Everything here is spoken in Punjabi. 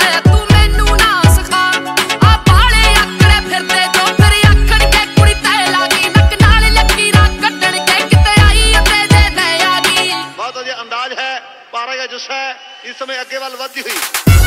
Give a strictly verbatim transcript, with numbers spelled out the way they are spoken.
ਤੂੰ ਮੈਨੂੰ ਨਾ ਸਿਖਾ ਆ ਬਾਲੇ ਆਕੜੇ ਫਿਰਦੇ ਜੋ ਫਿਰ ਆਖਣ ਕੇ ਕੁੜੀ ਤੈ ਲਾਗੀ ਨੱਕ ਨਾਲ ਲਕੀਰਾਂ ਕੱਢਣ ਕੇ ਕਿਤੇ ਆਈ ਅਤੇ ਜੇ ਮੈਂ ਆ ਗਈ। बहुत जो अंदाज है पारा का जुस्सा है इस समय आगे वाल बढ़ती हुई।